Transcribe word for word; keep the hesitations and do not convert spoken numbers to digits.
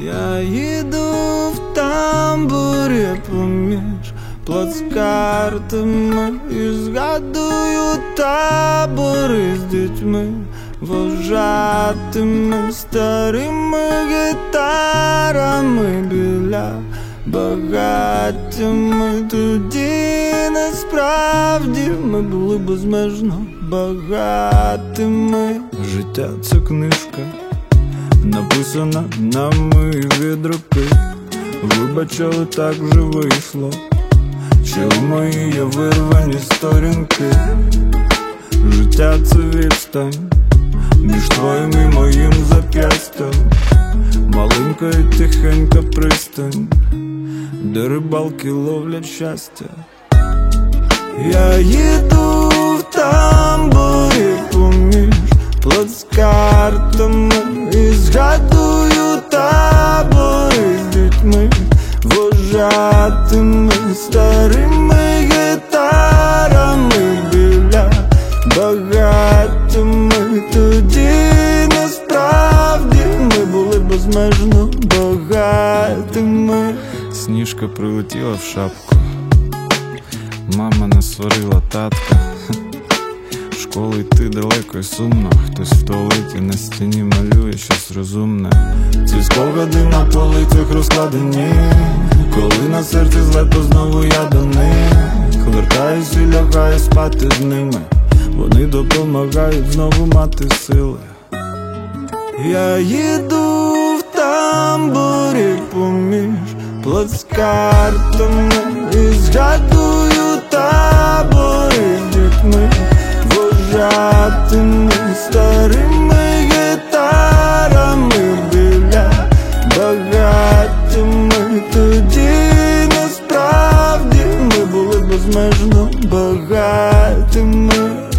Я їду в тамбурі поміж плацкартами і згадую табори з дітьми, вожатими старими гітарами біля багаттями. Тоді насправді ми були безмежно багатими. Життя — це книжка, написана нами від руки. Вибачили, так вже вийшло, чи в мої є вирвані сторінки. Життя — це відстань між твоїм і моїм зап'ястям, маленька і тихенька пристань, де рибалки ловлять щастя. Я їду в тамбурі поміж плацкартами і згадую табори з дітьми, вожатими старими гітарами біля багаттями. Тоді насправді ми були безмежно багатими. Сніжка прилетіла в шапку, мама насварила татка. Школи йти далеко і сумно, хтось в туалеті на стіні малює щось розумне. Ці спогади на полицях розкладені, коли на серці зле, то знову я до них вертаюсь і лягаю спати з ними. Вони допомагають знову мати сили. Я їду в тамбурі поміж плацкартами і згадую табори з дітьми, вожатими старими гітарами біля багаттями. Тоді насправді ми були безмежно багатими.